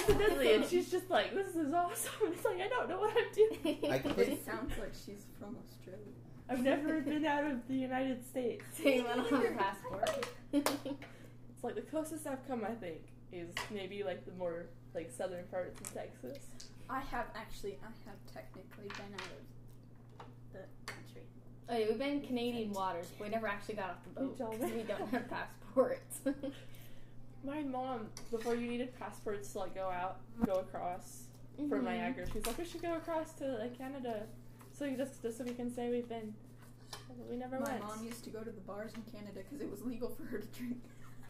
accidentally, and she's just like, "This is awesome." It's like I don't know what I'm doing. It sounds like she's from Australia. I've never been out of the United States. Same, I don't have a passport. It's like the closest I've come, I think, is maybe like the more like southern parts of Texas. I have technically been out of the country. Oh yeah, we've been in Canadian waters, but we never actually got off the boat because we don't have passports. My mom, before you needed passports to like go across from Niagara, she's like, we should go across to like Canada, so just so we can say we've been. We never went. My mom used to go to the bars in Canada because it was legal for her to drink.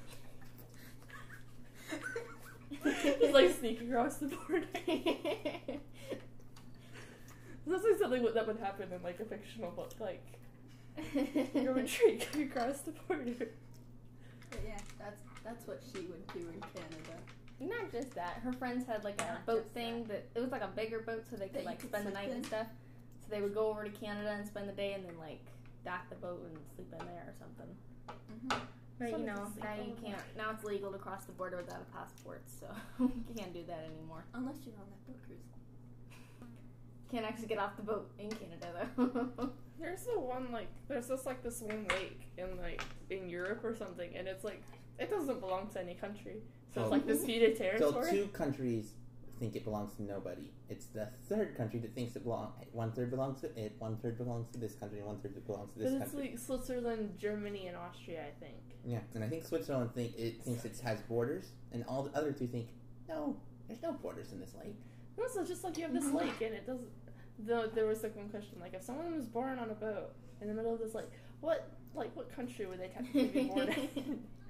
Just like sneak across the border. That's like something that would happen in like a fictional book, like you would drink across the border. But yeah, that's what she would do in Canada. Not just that. Her friends had like a boat thing that it was like a bigger boat, so they could like spend the night and stuff. So they would go over to Canada and spend the day, and then like dock the boat and sleep in there or something. Mm-hmm. But you know, now you can't. Now it's legal to cross the border without a passport, so you can't do that anymore. Unless you're on that boat cruise. Can't actually get off the boat in Canada though. There's this one lake in Europe or something, and it's like it doesn't belong to any country. So it's like disputed territory. So 2 countries think it belongs to nobody. It's the 3rd country that thinks it belongs. 1/3 belongs to it. 1/3 belongs to this country. And 1/3 belongs to this country. But it's like Switzerland, Germany, and Austria, I think. Yeah, and I think Switzerland thinks it has borders, and all the other 2 think no, there's no borders in this lake. No, so it's just like you have this lake, and it doesn't. There was like one question, like if someone was born on a boat in the middle of this lake, what country would they technically be born in?